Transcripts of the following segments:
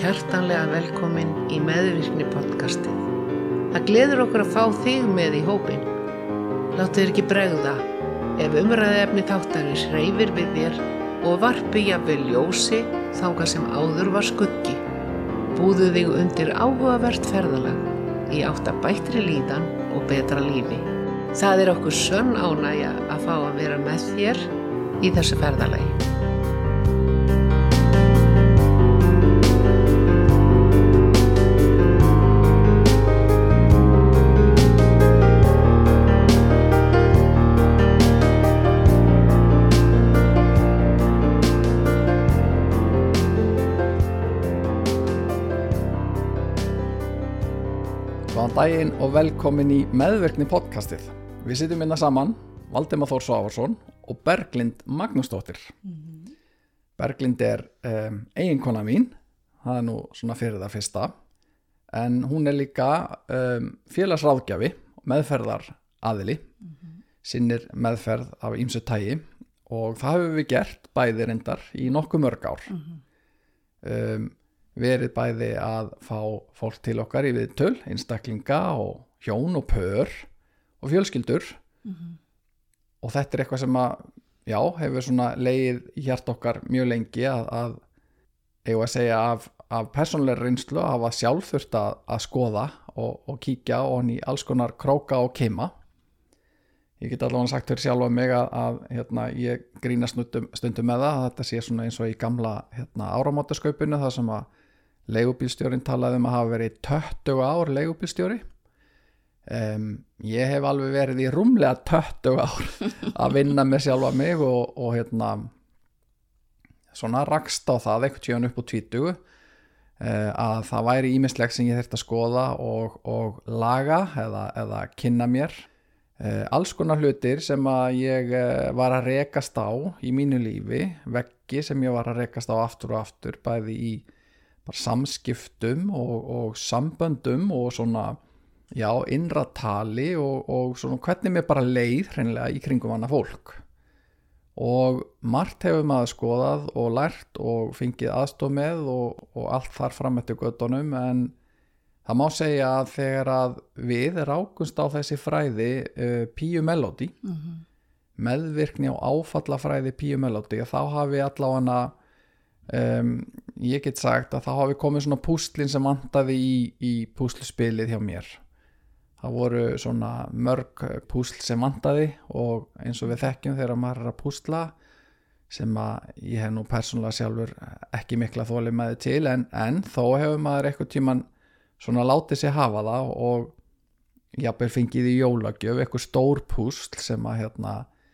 hjartanlega velkomin í Meðvirkni podcastið. Það gleður okkur að fá þig með í hópinn. Láttu þér ekki bregða ef umræðuefni þáttarins hreyfir við þér og varpi jafnvel ljósi þangað sem áður var skuggi. Búðu þig undir áhugavert ferðalag í átt að bættri líðan og betra lífi. Það er okkur sönn ánægja að fá að vera með þér í þessu ferðalagi. Góðan daginn og velkomin í Meðvirkni podcastið. Við sitjum hérna saman, Valdimar Þór Svavarsson og Berglind Magnúsdóttir. Berglind er eiginkona mín, það er nú svona fyrir það fyrsta, en hún er líka félagsráðgjafi, meðferðaraðili, sinnir meðferð af ýmsu tagi og það hefur við gert bæði reyndar í nokkuð mörg ár. Verið bæði að fá fólk til okkar í viðtöl, einstaklinga og hjón og pör og fjölskyldur og þetta er eitthvað sem að hefur svona legið í hjarta okkar mjög lengi að segja af persónulegri reynslu að hafa sjálf þurft að skoða og kíkja og í alls konar króka og kima. Ég get allavega sagt fyrir sjálfa mig að ég grínast stundum með það að þetta sé svona eins og í gamla áramótaskaupinu þar sem að leigubílstjórinn talaði að hafa verið 20 ár leigubílstjóri. Ég hef alveg verið í rúmlega 20 ár að vinna með sjálfa mig og svona rakst á það einhvern tíðan upp á 20 að það væri ýmislegt sem ég þyrfti að skoða og laga eða kynna mér. Alls konar hlutir sem að ég var að rekast á í mínu lífi, veggi sem ég var að rekast á aftur og aftur, bæði í bara samskiptum og samböndum og svona, innra tali og svona hvernig mér bara leið hreinlega í kringum annað fólk. Og margt hefur maður skoðað og lært og fengið aðstoð með og allt þar fram eftir göttunum, en það má segja að þegar að við rákumst á þessi fræði Píu Melody, meðvirkni og áfallafræði Píu Melody, þá hafi allavega ég get sagt að þá hafi komið svona púslin sem vantaði í púsluspilið hjá mér. Það voru svona mörg púsl sem vantaði og eins og við þekkjum þegar maður er að púsla sem að ég hef nú persónulega sjálfur ekki mikla þolinmæði til en þó hefur maður eitthvað tíman svona látið sig hafa það og jafnvel fengið í jólagjöf eitthvað stór púsl sem að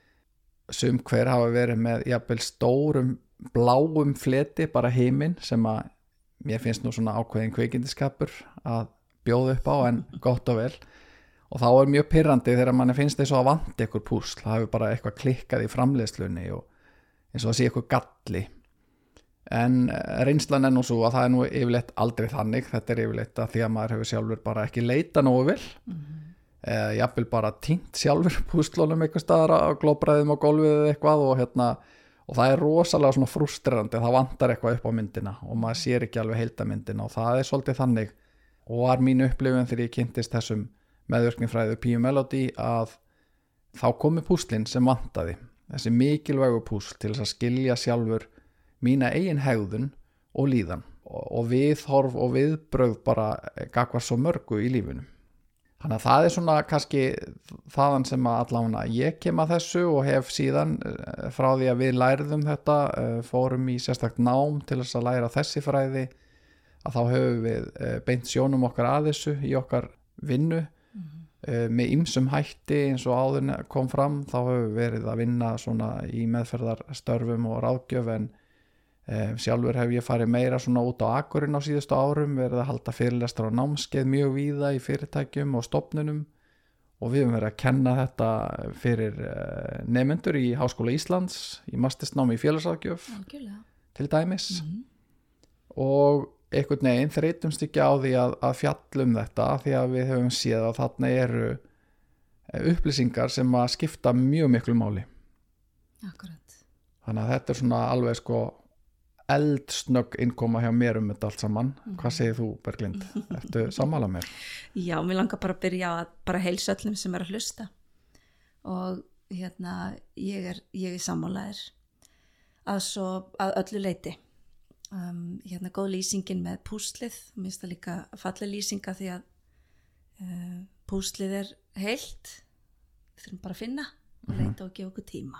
sum hver hafa verið með jafnvel stórum bláum fleti bara heiminn sem að mér finnst nú svona ákveðin kvikindisskapur að bjóða upp á en gott og vel og þá er mjög pirrandi þegar manni finnst þess að vanta eitthvað púsl, það hefur bara eitthvað klikkað í framleiðslunni og eins og það sé eitthvað galli en reynslan er nú svo að það er nú yfirleitt aldrei þannig, þetta er yfirleitt að því að maður hefur sjálfur bara ekki leita nógu vel jafnvel bara týnt sjálfur púslunum eitthvað staðar á glóbræðum og gólfið eða eitthvað og það er rosalega svona frústrerandi, það vantar eitthvað upp á myndina og maður sér ekki alveg heildarmyndina og það er svolítið þannig og var mín upplifun þegar ég kynntist þessum meðvirknifræði Píu Melody að þá komi púslinn sem vantaði, þessi mikilvægu púsl til þess að skilja sjálfur mína eigin hegðun og líðan og viðhorf og viðbrögð bara gagnvart svo mörgu í lífinu. Þannig að það er svona kannski þaðan sem að allavega ég kem að þessu og hef síðan frá því að við lærðum þetta, fórum í sérstakt nám til þess að læra þessi fræði, að þá höfum við beint sjónum okkar að þessu í okkar vinnu með ýmsum hætti eins og áður kom fram, þá höfum við verið að vinna svona í meðferðarstörfum og ráðgjöf en sjálfur hef ég farið meira svona út á akurinn á síðustu árum, verið að halda fyrirlestra og námskeið mjög víða í fyrirtækjum og stofnunum og við höfum verið að kenna þetta fyrir nemendur í Háskóla Íslands í mastersnámi í félagsráðgjöf til dæmis og einhvern veginn þreytumst ekki á því að fjalla þetta því að við höfum séð að þarna eru upplýsingar sem að skipta mjög miklu máli. Akkurat. Þannig að þetta er svona alveg eldsnögg innkoma hjá mér þetta allt saman. Hvað segir þú, Berglind? Ertu sammála mér? Já, mér langar bara að byrja að bara heilsa öllum sem að hlusta og ég er sammálaðir að öllu leyti. Góð lýsingin með púslið, mér finnst það líka falleg lýsinga því að púslið er heilt, við þurfum bara að finna og leita og gefa okkur tíma.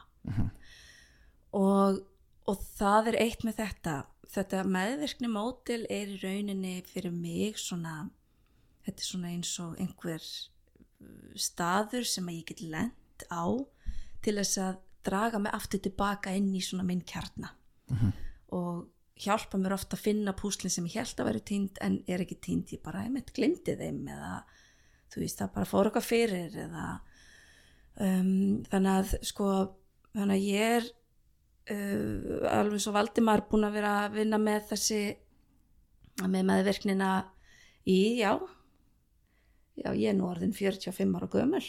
Og það er eitt með þetta meðvirkni módel er í rauninni fyrir mig þetta er svona eins og einhver staður sem að ég get lent á til þess að draga mig aftur tilbaka inn í svona minn kjarna og hjálpa mér ofta að finna púslin sem ég held að vera týnd en er ekki týnd, ég bara gleymdi þeim eða þú veist það bara fór eitthvað fyrir eða þannig að ég er alveg svo Valdimar búin að vera að vinna með með meðvirknina já, ég er nú orðin 45 ára gömul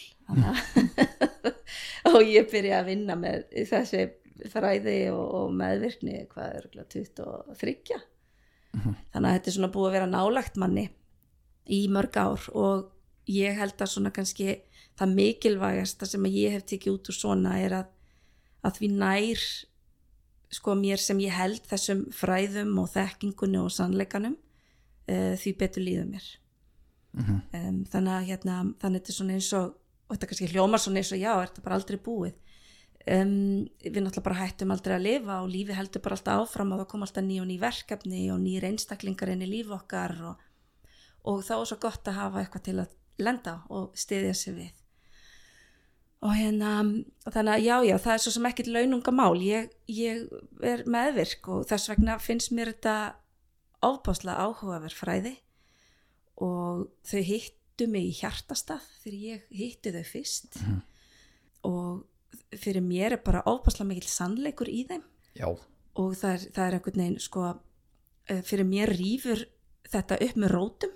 og ég byrja að vinna með þessi fræði og meðvirkni hvað er 23 þannig að þetta er svona búið að vera nálagt manni í mörg ár og ég held að svona kannski það mikilvægasta sem ég hef tekið út úr svona er að því nær mér sem ég held þessum fræðum og þekkingunni og sannleikanum því betur líður mér þannig að þannig þetta er svona eins og þetta kannski hljómar svona eins og já, þetta bara aldrei búið við náttúrulega bara hættum aldrei að lifa og lífi heldur bara alltaf áfram og það kom alltaf ný og ný verkefni og nýr einstaklingar inn í líf okkar og þá er svo gott að hafa eitthvað til að lenda og styðja sig við og þannig að já, það er svo sem ekkert launungamál ég er meðvirk og þess vegna finnst mér þetta ofboðslega áhugaverð fræði og þau hittu mig í hjartastað þegar ég hitti þau fyrst og fyrir mér er bara ofboðslega mikill sannleikur í þeim já. Og það er einhvern veginn fyrir mér rífur þetta upp með rótum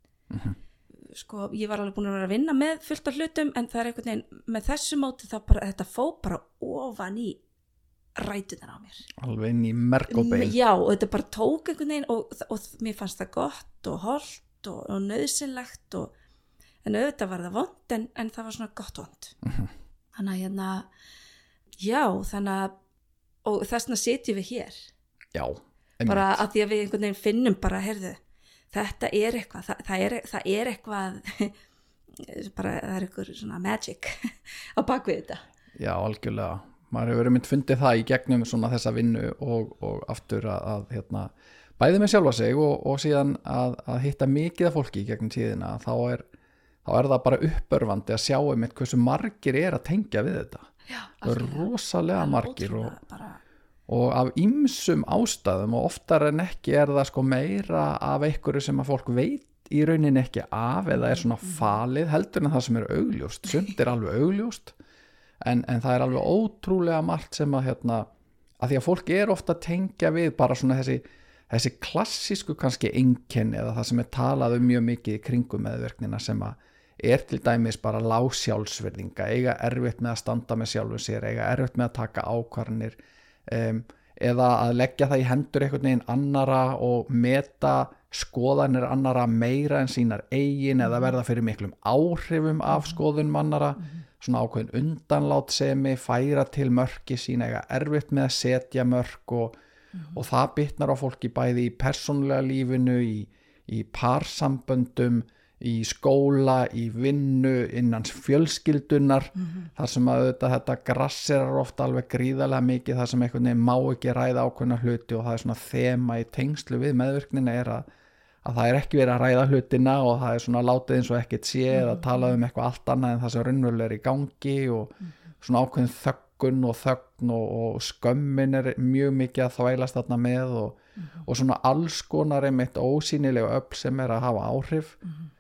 ég var alveg búin að vera að vinna með fullt af hlutum en það er einhvern veginn með þessu móti þetta fó bara ofan í rætunar á mér alveg inn í merg og bein já og þetta bara tók einhvern veginn og mér fannst það gott og holdt og nauðsynlegt en auðvitað var það vont en það var svona gott vont þannig að já þannig að og þess vegna sitjum við hér já bara að því að við einhvern veginn finnum bara heyrðu þetta er eitthvað það er eitthvað bara það er eitthvað svona magic á bakvið þetta já algjörlega maður hefur mynd fundið það í gegnum svona þessa vinnu og aftur að bæði með sjálfa sig og síðan að hitta mikið af fólki í gegnum tíðina þá er það bara uppörvandi að sjá hversu margir er að tengja við þetta já, það er rosalega margir og af ýmsum ástæðum og oftar en ekki er það meira af einhverju sem að fólk veit í rauninni ekki af eða er svona falið heldur en það sem er augljóst sumt er alveg augljóst en það er alveg ótrúlega margt sem að því að fólk er ofta að tengja við bara svona þessi klassísku kannski einkenni eða það sem er talað mjög mikið í kringum meðvirknina sem að er til dæmis bara lág sjálfsvirðinga eiga erfitt með að standa með sjálfum sér eiga erfitt með að taka ákvarðanir eða að leggja það í hendur einhvern veginn annara og meta skoðanir annara meira en sínar eigin eða verða fyrir miklum áhrifum af skoðunum annara svona ákveðin undanlátsemi færa til mörki sín eiga erfitt með að setja mörk og það bitnar á fólki bæði í persónulega lífinu í parsamböndum í skóla, í vinnu innans fjölskyldunar þar sem að þetta grasserar ofta alveg gríðarlega mikið þar sem einhvern veginn má ekki ræða ákveðna hluti og það er svona þema í tengslu við meðvirknina er að það er ekki verið að ræða hlutina og það er svona látið eins og ekkert sé eða talað eitthvað allt annað en það sem raunverulega er í gangi og svona ákveðin þöggun og þögn og skömmin er mjög mikið að þvælast þarna með og svona alls konar einmitt ósýnilega öfl sem er að hafa áhrif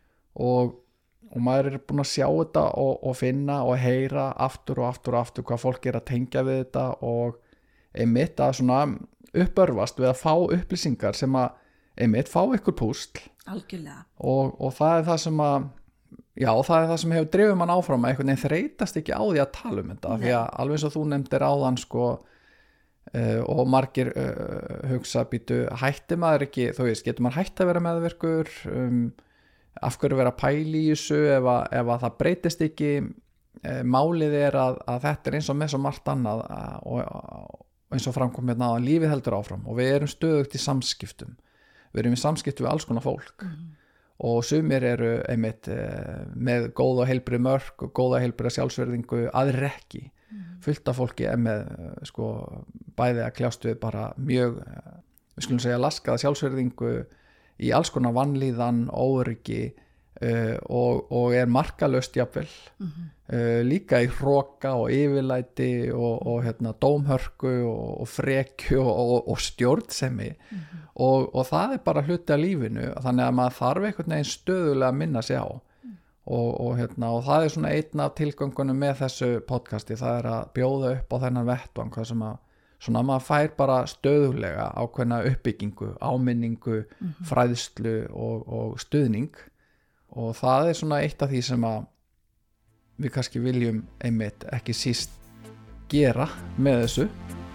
og maður er búin að sjá þetta og finna og heyra aftur og aftur og aftur hvað fólk er að tengja við þetta og einmitt að svona uppörvast við að fá upplýsingar sem að einmitt fá ykkur púsl algjörlega og það er það sem að já það er það sem hefur drifið mann áfram að einhvern veginn þreytast ekki á því að tala um þetta því að alveg eins og þú nefndir áðan og margir hugsa býtu, hætti maður ekki, þú veist, getur maður hætti að vera meðvirkur, af hverju vera pæli í þessu ef að það breytist ekki. Málið að þetta eins og með svo margt annað og eins og framkom hérna að lífið heldur áfram og við erum stöðugt í samskiptum, við erum í samskiptum við alls konar fólk og sumir eru einmitt með góða og heilbrigð mörk og góða heilbrigða sjálfsverðingu, aðrir ekki. Fullt af fólki með sko bæði að kljást við bara mjög, við skulum segja laskaða sjálfsverðingu í alls konar vanlíðan, óöryggi og markalaust jafnvel, líka í hroka og yfirlæti og hérna dómhörku og frekju og stjórnsemi og það bara hluti af lífinu, þannig að maður þarf einhvern veginn stöðulega að minna sig á og það svona einn af tilgöngunum með þessu podcasti, það að bjóða upp á þennan vettvang, hvað sem að svona maður fær bara stöðulega ákveðna uppbyggingu, áminningu, fræðslu og stuðning og það svona eitt af því sem að við kannski viljum einmitt ekki síst gera með þessu.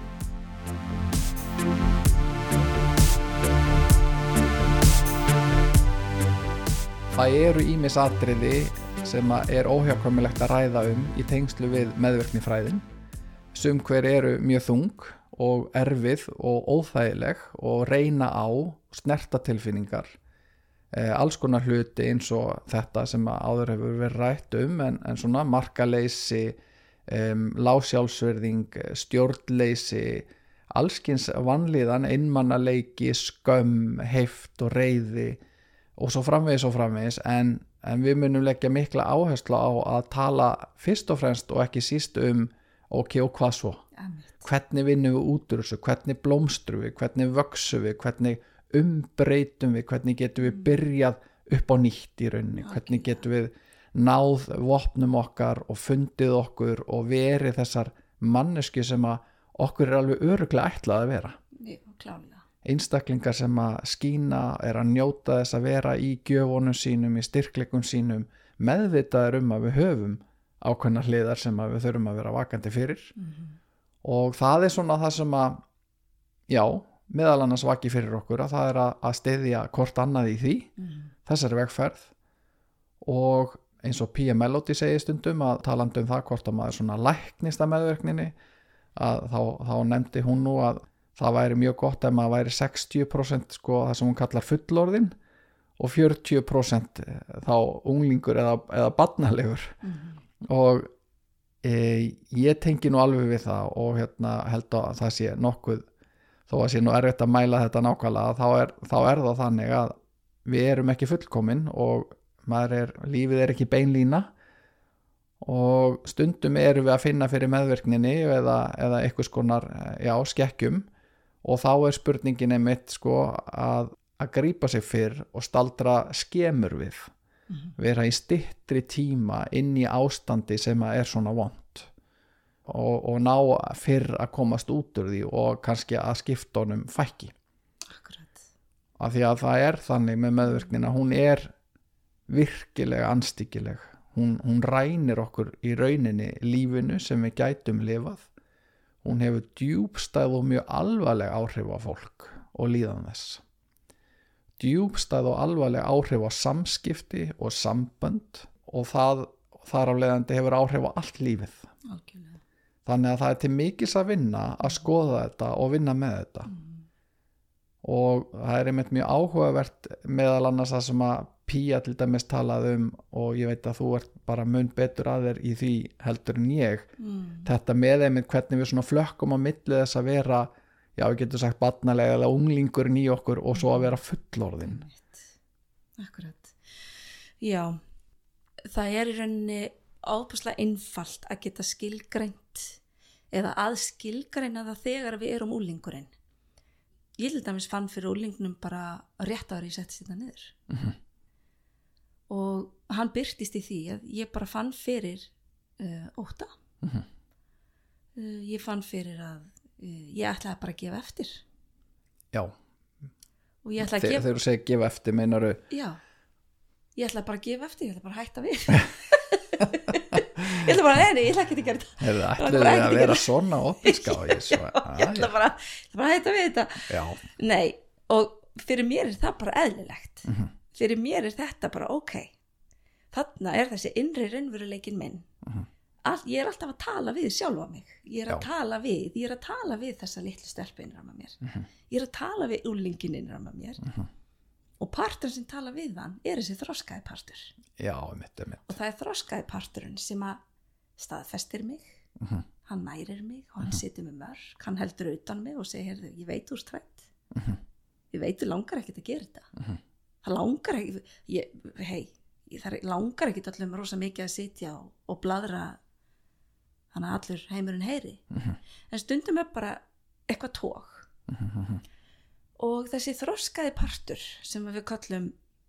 Það eru ýmis atriði sem er óhjákvæmilegt að ræða í tengslu við meðvirknifræðin. Sum hver eru mjög þung og erfið og óþægileg og reyna á snerta tilfinningar. Alls konar hluti eins og þetta sem áður hefur verið rætt en svona markaleysi, lágsjálfsvirðing, stjórnleysi, allskins vanlíðan, einmannaleiki, skömm, heift og reiði og svo framvegis en við munum leggja mikla áherslu á að tala fyrst og fremst og ekki síst ok, og hvað svo? Hvernig vinnum við út úr þessu? Hvernig blómstrum við? Hvernig vöxum við? Hvernig umbreytum við? Hvernig getum við byrjað upp á nýtt í rauninni? Hvernig getum við náð vopnum okkar og fundið okkur og verið þessar manneski sem að okkur alveg örugglega ætlað að vera? Klárlega. Einstaklingar sem að skína að njóta þess að vera í gjöfunum sínum, í styrkleikum sínum, meðvitaður að við höfum ákveðna hliðar sem að við þurfum að vera vakandi fyrir og það svona það sem að meðal annars vaki fyrir okkur að það að styðja hvort annað í því þessari vegferð og eins og Pia Mellody segir stundum að talandi það hvort að maður svona læknist að meðvirkninni að þá nefndi hún nú að það væri mjög gott ef maður væri 60% sko það sem hún kallar fullorðin og 40% þá unglingur eða barnalegur og ég tengi nú alveg við það og held að það sé nokkuð þó að sé nú erfitt að mæla þetta nákvæmlega þá er það þannig að við erum ekki fullkomin og lífið er ekki beinlína og stundum erum við að finna fyrir meðvirkninni eða einhvers konar skekkjum og þá er spurningin einmitt sko að grípa sig fyrr og staldra skemur við vera í styttri tíma inn í ástandi sem er svona vont og ná fyrr að komast út úr því og kannski að skipta honum fækki. Akkurat. Af því að það er þannig með meðvirknina, hún er virkilega anstíkileg, hún rænir okkur í rauninni lífinu sem við gætum lifað, hún hefur djúpstæð og mjög alvarleg áhrif á fólk og líðan þess. Djúpstæð og alvarleg áhrif á samskipti og sambönd og það þar af leiðandi hefur áhrif á allt lífið. Algjörlega. Þannig að það er til mikils að vinna að skoða þetta og vinna með þetta. Og það er einmitt mjög áhugavert meðal annars það sem að Pía til dæmis talaði og ég veit að þú ert bara mun betur að þér í því heldur en ég. Þetta með einmitt hvernig við svona flökkum á milli þess að vera við getum sagt barnalega eða unglingurinn í okkur og svo að vera fullorðinn. Akkurat. Já, það er í rauninni ábúslega einfalt að geta skilgreint eða að skilgreina það þegar við erum unglingurinn. Ég til dæmis fann fyrir unglingnum bara rétt áður ég settist þetta niður. Og hann birtist í því að ég bara fann fyrir ótta. Ég fann fyrir að ég ætlaði bara að gefa eftir. Já. Og ég ætlaði að Þegar þú segir gefa eftir, meinaru? Já. Ég ætlaði bara að gefa eftir, ég ætlaði bara að hætta við. ég ætla bara, nei, ég ætla ekki að gera þetta. Ætluðu þið að vera svona opinská? Ég ætla bara að hætta við þetta. Já. Nei, og fyrir mér það bara eðlilegt. Fyrir mér þetta bara ok. Þarna þessi innri raunveruleikin minn. Ég alltaf að tala við sjálfa mig. Ég að tala við þessa litlu stelpu innra með mér. Ég að tala við úlingin innra með mér. Og parturinn sem tala við hann þessi þroskaði partur. Já, mitt. Og það þroskaði parturinn sem að staðfestir mig, hann nærir mig og hann situr með mörk, hann heldur utan mig og segir, heyrðu, ég veit þú ert hrædd. Ég veit þú langar ekkert að gera þetta. Það langar ekki, það langar ekkert öllum rosa mikið að sitja og bladra þannig að allur heimurinn heyri. En stundum bara eitthvað tók. Og þessi þroskaði partur sem við kallum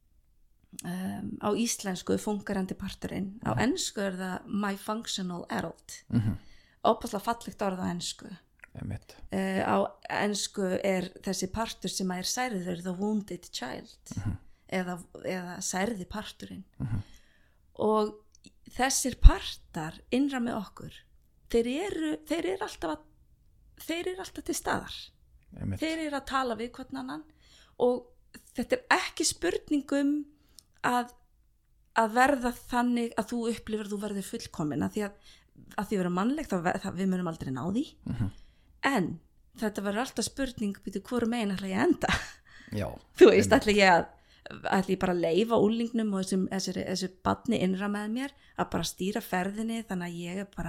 á íslensku fungerandi parturinn, á ensku það my functional adult. Ópaslega fallegt orð á ensku. Á ensku þessi partur sem særður the wounded child eða særði parturinn. Og þessir partar innra með okkur, þeir eru alltaf til staðar. Þeir að tala við hvern annan og þetta ekki spurningum að verða þannig að þú upplifir þú verður fullkomin að því við erum mannlegt við munum aldrei ná því. En þetta verður alltaf spurning býtu hvoru megin ætla ég að enda. Já, þú veist, ætla ég bara að leyfa úlingnum og þessu barni innra með mér að bara stýra ferðinni þannig að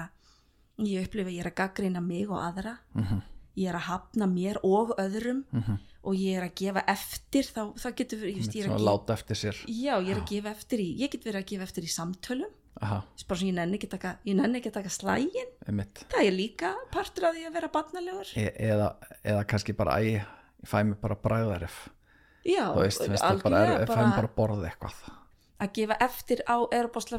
ég upplifi að ég að gagnrýna mig og aðra. Ég að hafna mér og öðrum og ég að gefa eftir þá getur verið láta eftir sér. Já, ég að gefa eftir ég get verið að gefa eftir í samtölum. Bara svona ég nenni ekki að taka slægin. Það líka partur af því að vera barnalegur. Eða kannski bara ég fæ mig bara bragðaref. Já, þú veist það bara fæ mig bara borða eitthvað. Að gefa eftir á bosla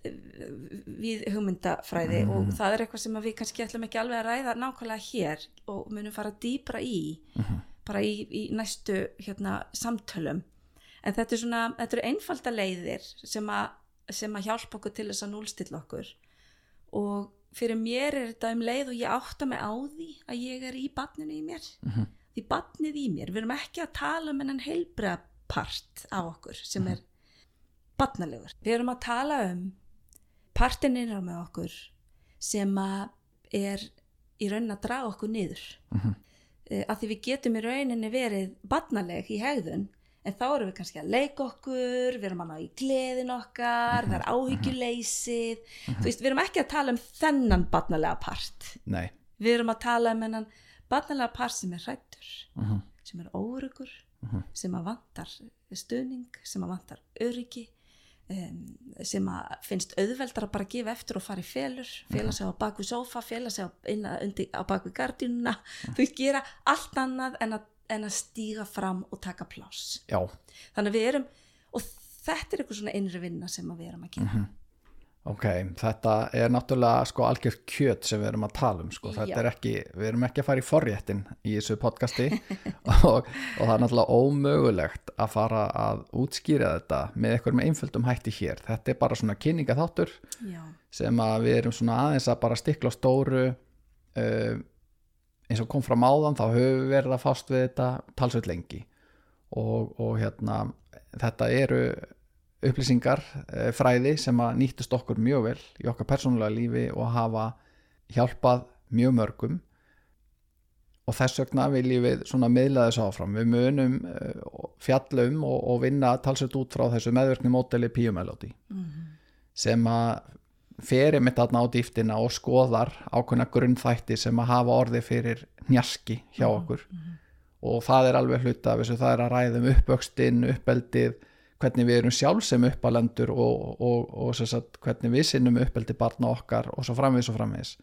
við hugmyndafræði og það eitthvað sem við kannski ætlum ekki alveg að ræða nákvæmlega hér og munum fara dýpra bara í næstu samtölum. En þetta eru einfalda leiðir sem að hjálpa okkur til þess að núllstilla okkur og fyrir mér þetta leið og ég átta mig á því að ég í barninu í mér. Því barnið í mér, við erum ekki að tala um enn heilbriða part af okkur sem barnalegur. Við erum að tala partinn innra með okkur sem að í rauninni að draga okkur niður. Af því við getum í rauninni verið barnaleg í hegðun en þá erum við kannski að leika okkur, við erum að ná í gleðin okkar, það áhyggjuleysið. Þú veist, við erum ekki að tala um þennan barnalega part. Nei. Við erum að tala um þennan barnalega part sem hræddur, sem óöruggur, sem að vantar stuðning, sem að vantar öryggi. Sem að finnst auðveldar að bara gefa eftir og fara í fela sig á bakvið sófa, fela sig á bakvið gardínuna, þú veist, gera allt annað en að stíga fram og taka pláss. Já. Þannig við erum, og þetta eitthvað svona innri vinna sem við erum að gera. Ok, þetta náttúrulega algjört kjöt sem við erum að tala þetta ekki, við erum ekki að fara í forréttin í þessu podcasti og það náttúrulega ómögulegt að fara að útskýra þetta með einhverjum einföldum hætti hér. Þetta bara svona kynningaþáttur sem að við erum svona aðeins að bara stikla á stóru eins og kom fram áðan þá höfum við verið að fást við þetta talsveit lengi og þetta eru upplýsingar, fræði sem að nýttust okkur mjög vel í okkar persónulega lífi og hafa hjálpað mjög mörgum og þess vegna viljum við svona miðla þessu áfram. Við munum fjalla og vinna talsveit út frá þessu meðvirkni módeli Píumelódi sem að fer einmitt þarna á dýptina og skoðar ákveðna grunnþætti sem að hafa orðið fyrir hnjaski hjá okkur og það alveg hluta af þessu, það að ræða uppvöxtinn, uppeldið, hvernig við erum sjálf sem uppalendur og sagt, hvernig við sinnum uppeldi barna okkar og svo framvegis.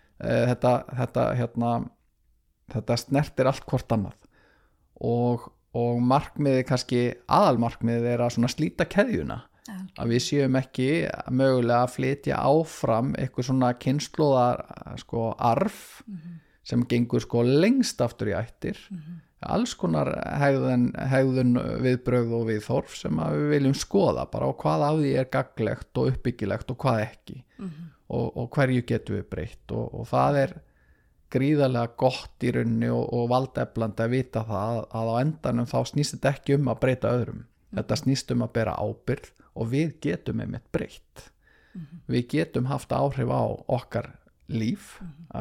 Þetta snertir allt hvort annað og markmiði kannski aðalmarkmiði að svona slíta keðjuna. Að við séum ekki mögulega að flytja áfram eitthvað svona kynslóðar arf sem gengur lengst aftur í ættir. Alls konar hegðun viðbrögð og viðþorf sem að við viljum skoða bara á hvað af því gagnlegt og uppbyggilegt og hvað ekki og hverju getum við breytt og það gríðarlega gott í rauninni og valdeflandi að vita það að á endanum þá snýst þetta ekki að breyta öðrum. Þetta snýst að bera ábyrgð og við getum einmitt breytt. Við getum haft áhrif á okkar líf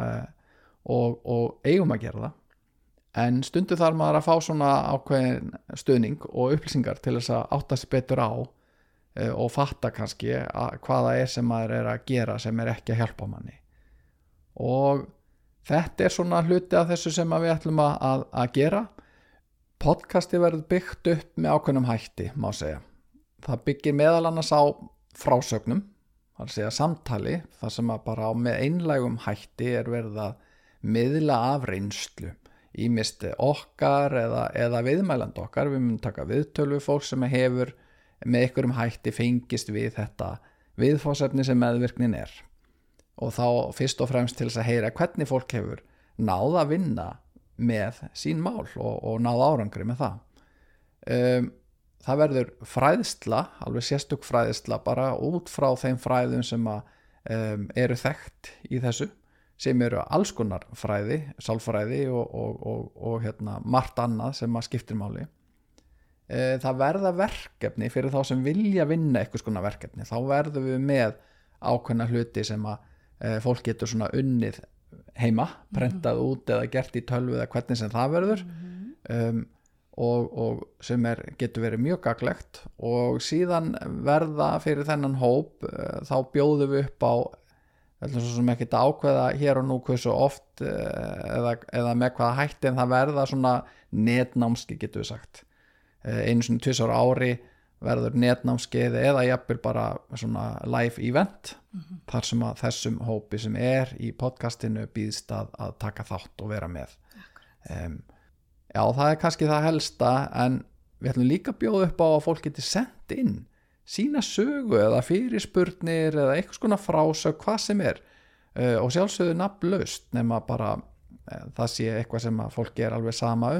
og eigum að gera það. En stundu þarf maður að fá svona ákveðin stuðning og upplýsingar til þess að átta sig betur á og fatta kannski hvaða sem maður að gera sem ekki að hjálpa manni. Og þetta svona hluti af þessu sem við ætlum að gera. Podcasti verður byggt upp með ákveðnum hætti, má segja. Það byggir meðal annars á frásögnum, það að segja samtali, þar sem að bara með einlægum hætti verið að miðla af reynslu. Ýmist okkar eða viðmæland okkar. Við munum taka viðtölu fólk sem hefur með einhverjum hætti fengist við þetta viðfangsefni sem meðvirknin og þá fyrst og fremst til þess að heyra hvernig fólk hefur náð að vinna með sín mál og náð árangri með það. Það verður fræðsla, alveg sérstök fræðsla bara út frá þeim fræðum sem eru þekkt í þessu, sem eru alls konar fræði, sálfræði og margt annað sem skiptir máli. Það verða verkefni fyrir þá sem vilja vinna einhvers konar verkefni. Þá verðum við með ákveðna hluti sem fólk getur svona unnið heima, prentað út eða gert í tölvu eða hvernig sem það verður og sem getur verið mjög gagnlegt og síðan verða fyrir þennan hóp þá bjóðum við upp á svo sem ekki að ákveða hér og nú hversu oft eða með hvaða hætti en það verða svona netnámski getur við sagt. Einu svona 2 ára ári verður netnámskeið eða jafnvel bara svona live event þar sem að þessum hópi sem í podcastinu býðst að taka þátt og vera með. Já, það kannski það helsta en við ætlum líka að bjóða upp á að fólk geti sendt inn sína sögu eða fyrirspurnir eða eitthvað svona frásög, hvað sem og sjálfsögðu nafnlaust nema bara það sé eitthvað sem að fólk alveg sama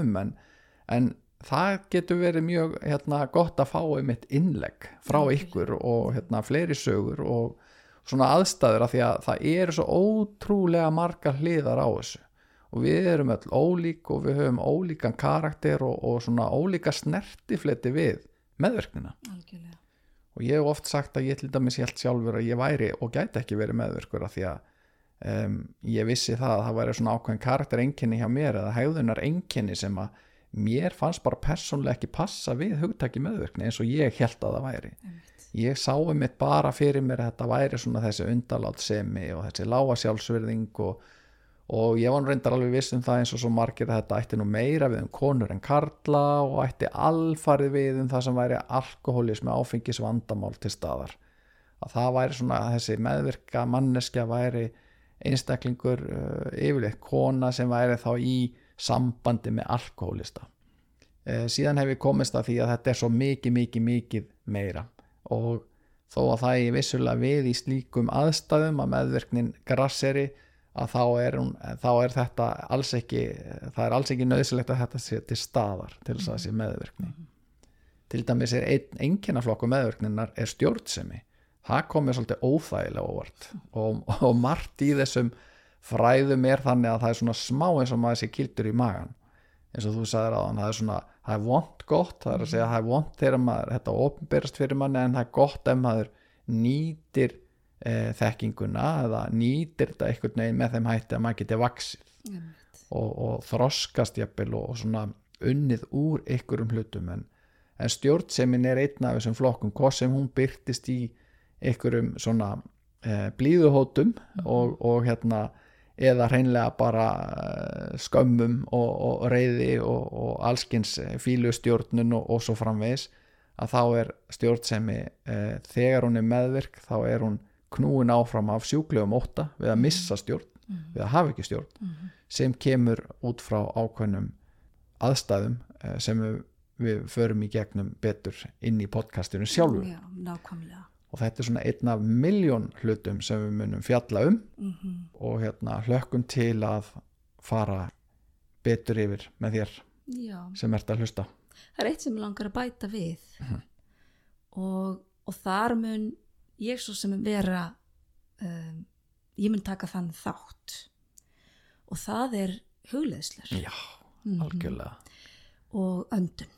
en það getur verið mjög gott að fá einmitt innlegg frá ykkur og fleiri sögur og svona aðstæður af því að það eru svo ótrúlega margar hliðar á þessu og við erum öll ólík og við höfum ólíkan karakter og svona ólíka snertifleti við meðvirknina. Algjörlega. Og ég hef oft sagt að ég til dæmis hélt sjálfur að ég væri og gæti ekki verið meðvirkur af því að ég vissi það að það væri svona ákveðin karaktereinkenni hjá mér eða hegðunar einkenni sem að mér fannst bara persónulega ekki passa við hugtaki meðvirkni eins og ég hélt að það væri. Ég sá mitt bara fyrir mér að þetta væri svona þessi undanlátssemi og þessi lága sjálfsvirðing og ég var reyndar alveg viss það eins og svo margir að þetta ætti nú meira við konur en karla og ætti alfarið við það sem væri alkohólismi, áfengisvandamál til staðar. Að það væri svona þessi meðvirka manneskja væri einstaklingur yfirleitt kona sem væri þá í sambandi með alkohólista. Síðan hef ég komist að því að þetta svo mikið meira og þó að það vissulega við í slíkum aðstæðum að meðvirknin grasseri að þá þetta alls ekki, það alls ekki nauðsynlegt að þetta sé til staðar til þess að það sé meðvirkni. Til dæmis einn einkennaflokkur meðvirkninnar stjórnsemi. Það komið svolítið óþægilega óvart og margt í þessum fræðum þannig að það svona smá eins og maður sé kildur í magan eins og þú sagðir áðan, það vont gott, það að segja það vont þegar maður þetta opinberast fyrir manni en það gott ef maður nýtir þekkinguna eða nýtir þetta einhvern veginn með þeim hætti að maður geti vaxið og þroskast jafnvel og svona unnið úr einhverjum hlutum en stjórnsemin einn af þessum flokkum, hvað sem hún birtist í einhverjum svona blíðuhótum og eða hreinlega bara skömmum og reiði og allskins fílustjórnun og svo framvegis að þá stjórnsemi þegar hún meðvirk þá hún knúin áfram af sjúklegum ótta við að missa stjórn, við að hafa ekki stjórn sem kemur út frá ákveðnum aðstæðum sem við förum í gegnum betur inn í podcastinu sjálfu. Já, nákvæmlega. Og þetta svona einn af milljón hlutum sem við munum fjalla og hlökkum til að fara betur yfir með þér sem ert að hlusta. Það eitt sem langar að bæta við og þar mun ég svo sem vera ég mun taka þann þátt og það hugleiðslur Já, algjörlega. og öndun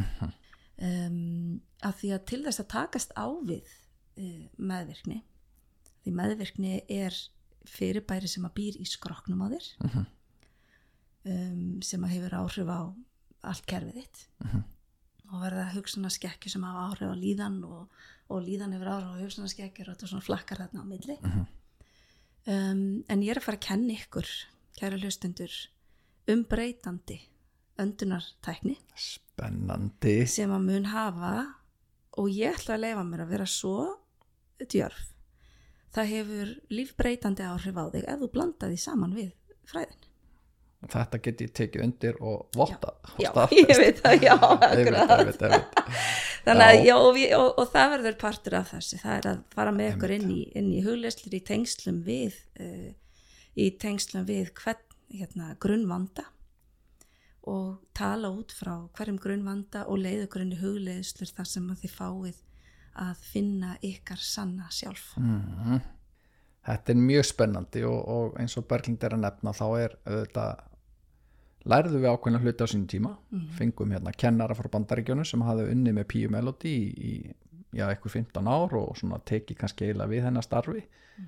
af því að til þess að takast á við meðvirkni, því meðvirkni fyrirbæri sem að býr í skrokknum á þér sem að hefur áhrif á allt kerfið þitt og verða hugsunarskekkju sem hafa áhrif á líðan og líðan hefur áhrif á hugsunarskekkjur og þetta svona flakkar þarna á milli en ég að fara að kenna ykkur, kæra hlustendur, breytandi öndunartækni Spennandi. sem að mun hafa, og ég ætla að leyfa mér að vera svo djörf, það hefur lífbreytandi áhrif á þig ef þú blanda því saman við fræðin. Þetta get ég tekið undir og votta. Já, ég veit það, já, akkurat. Ég veit. Þannig að, já, og það verður partur af þessu, það að fara með ykkur inn í hugleiðslur í tengslum við hvern grunnvanda og tala út frá hverjum grunnvanda og leiða ykkur inn í hugleiðslur þar sem að þið fáið að finna ykkar sanna sjálf. Þetta mjög spennandi og eins og Berglind að nefna þá auðvitað lærðu við ákveðna hluti á sínum tíma, fengum kennara frá Bandaríkjunum sem hafði unnið með Píu Melody í eitthvað 15 ár og svona tekið kannski eiginlega við hennar starfi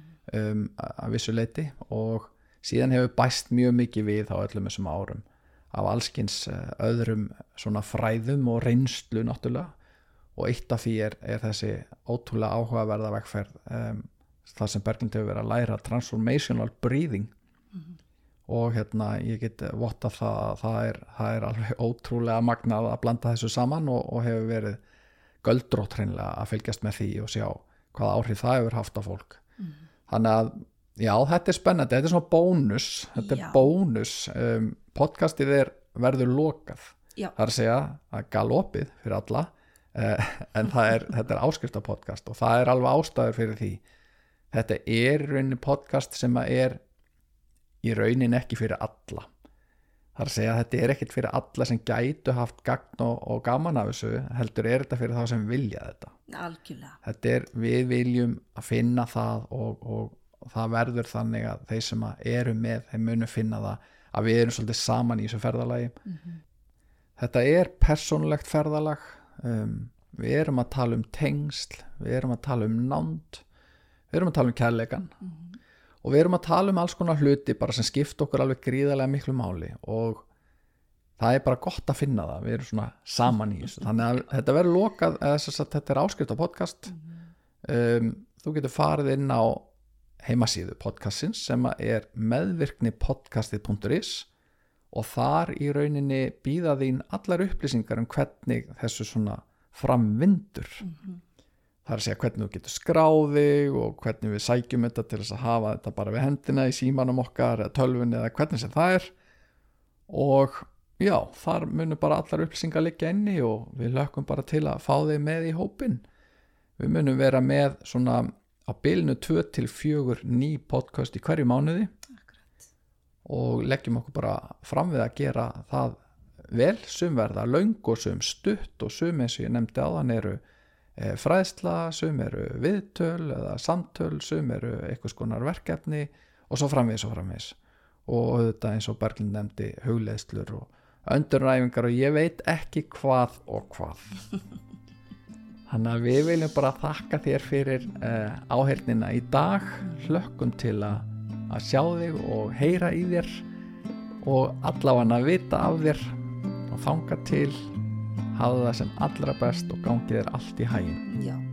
að vissu leyti og síðan hefur bæst mjög mikið við á öllum þessum árum af allskins öðrum svona fræðum og reynslu náttúrulega og eitt af því þessi ótrúlega áhugaverða vegferð það sem Berglind hefur verið að læra transformational breathing og ég get votta það er alveg ótrúlega magnað að blanda þessu saman og hefur verið göldrótt hreinlega að fylgjast með því og sjá hvaða áhrif það hefur haft á fólk þannig að já, þetta spennandi, þetta svona bónus bónus, podcastið verður lokað Já. það að segja að galopið fyrir alla en þetta áskrifta podcast og það alveg ástæður fyrir því þetta í rauninni podcast sem að í rauninni ekki fyrir alla það að segja að þetta ekkert fyrir alla sem gætu haft gagn og gaman af þessu heldur þetta fyrir þá sem vilja þetta Algjörlega. Þetta við viljum að finna það og það verður þannig að þeir sem eru með þeir munu finna það að við erum svolítið saman í þessu ferðalagi þetta persónulegt ferðalag við erum að tala tengsl, við erum að tala nánd við erum að tala kærleikan og við erum að tala alls konar hluti bara sem skipta okkur alveg gríðarlega miklu máli og það bara gott að finna það, við erum svona saman í þessu þannig að þetta verður lokað þetta áskrifta podcast þú getur farið inn á heimasíðu podcastins sem meðvirknipodcastið.is og þar í rauninni býða þín allar upplýsingar hvernig þessu svona framvindur það að segja hvernig þú getur skráðig og hvernig við sækjum þetta til þess að hafa þetta bara við hendina í símanum okkar eða tölvunni eða hvernig sem það og já, þar munum bara allar upplýsingar liggja inni og við lökum bara til að fá þig með í hópin við munum vera með svona á bilinu 2-4 ný podcast í hverju mánuði Akkurat. og leggjum okkur bara fram við að gera það vel, sum verða löng og sum stutt og sum eins og ég nefndi áðan fræðsla, sum viðtöl eða samtöl, sum eitthvað skonar verkefni og svo framvegis og þetta eins og Berglind nefndi hugleiðslur og öndunræfingar og ég veit ekki hvað og hvað þannig að við viljum bara þakka þér fyrir áheyrnina í dag hlökkum til að sjá þig og heyra í þér og allavega vita af þér og þanga til hafa það sem allra best og gangi þér allt í haginn Já.